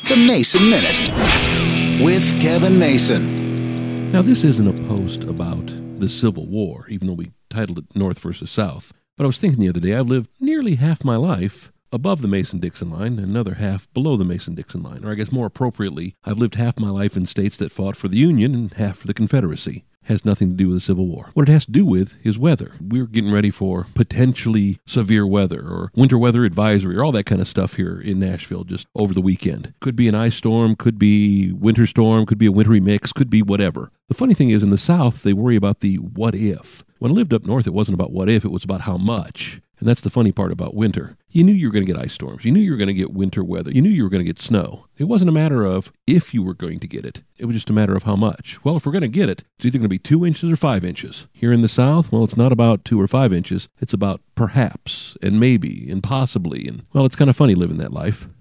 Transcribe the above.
The Mason Minute with Kevin Mason. Now, this isn't a post about the Civil War, even though we titled it North versus South. But I was thinking the other day, I've lived nearly half my life above the Mason-Dixon line and another half below the Mason-Dixon line. Or I guess more appropriately, I've lived half my life in states that fought for the Union and half for the Confederacy. Has nothing to do with the Civil War. What it has to do with is weather. We're getting ready for potentially severe weather or winter weather advisory or all that kind of stuff here in Nashville just over the weekend. Could be an ice storm, could be winter storm, could be a wintry mix, could be whatever. The funny thing is in the South, they worry about the what if. When I lived up north, it wasn't about what if, it was about how much. And that's the funny part about winter. You knew you were going to get ice storms. You knew you were going to get winter weather. You knew you were going to get snow. It wasn't a matter of if you were going to get it. It was just a matter of how much. Well, if we're going to get it, it's either going to be 2 inches or 5 inches. Here in the South, well, it's not about 2 or 5 inches. It's about perhaps and maybe and possibly. And, well, it's kind of funny living that life.